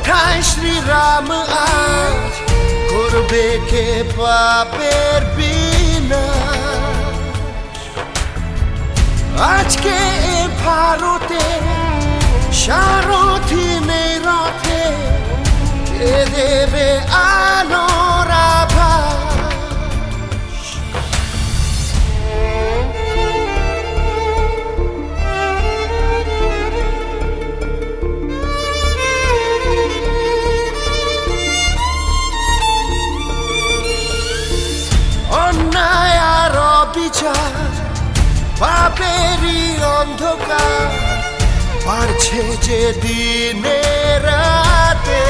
কোথায় শ্রীরাম আজ করবে কে পাপের বিনাশ? আজকে এ ভারতে সারথি নেই রথে, কে দেবে আলোর আভাস? অন্যায় আর অবিচার, পাপেরই অন্ধকার বাড়ছে যে দিনে রাতে।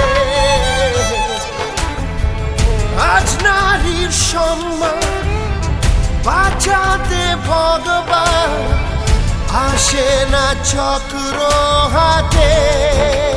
আজ নারীর সম্মান বাঁচাতে ভগবান আসে না চক্র হাতে।